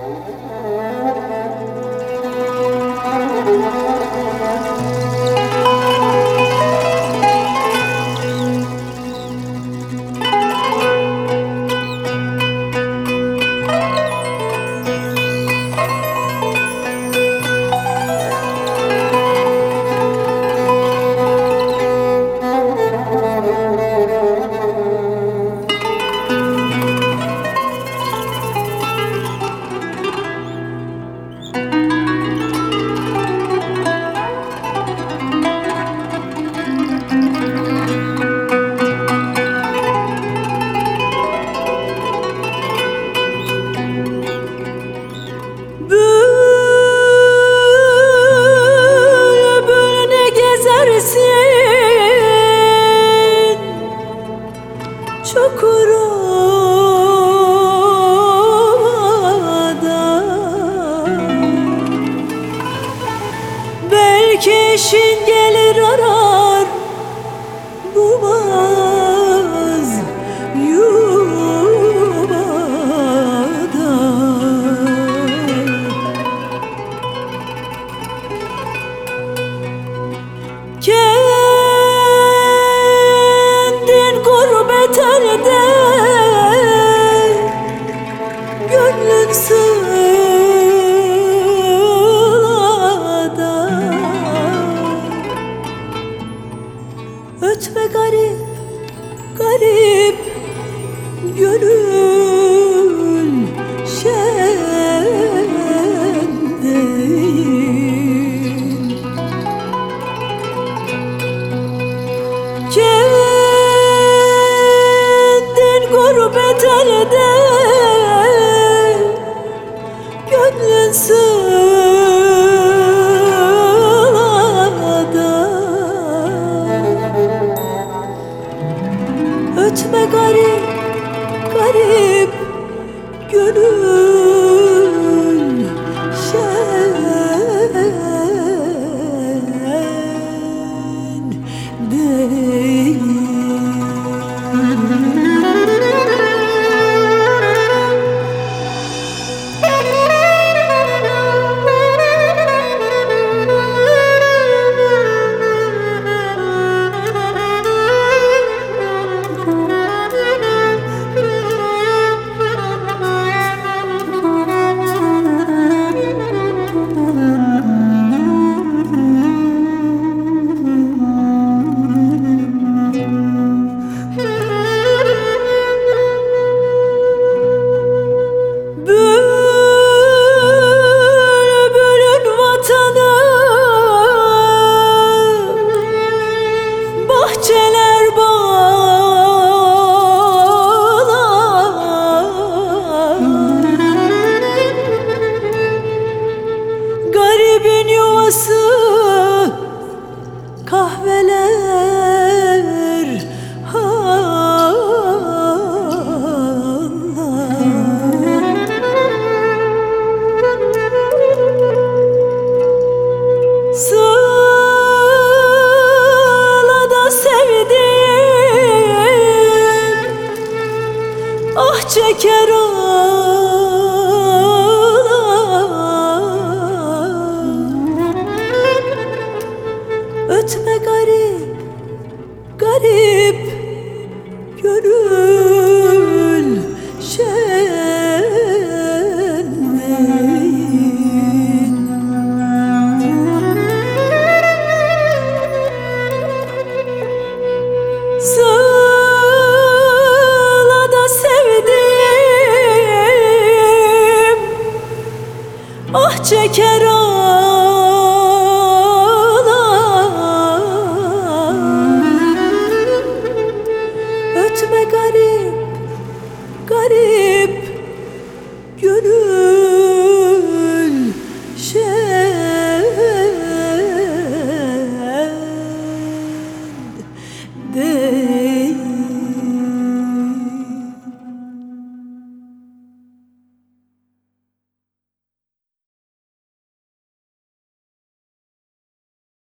Belki işin gelir arar bulmaz yuvada. Kendin gurbet elde, gönlün ötme garip, garip gönül şen değil. Kendin gurbet elde, gönlün ötme garip, garip gönül şen değil. Bahçeler, bağlar, garibin yuvası, kahveler, hallar. Ah çeker ağlar, ötme garip, garip gönül şen değil. Ah çeker ağlar, ötme garip, garip gönül şen değil.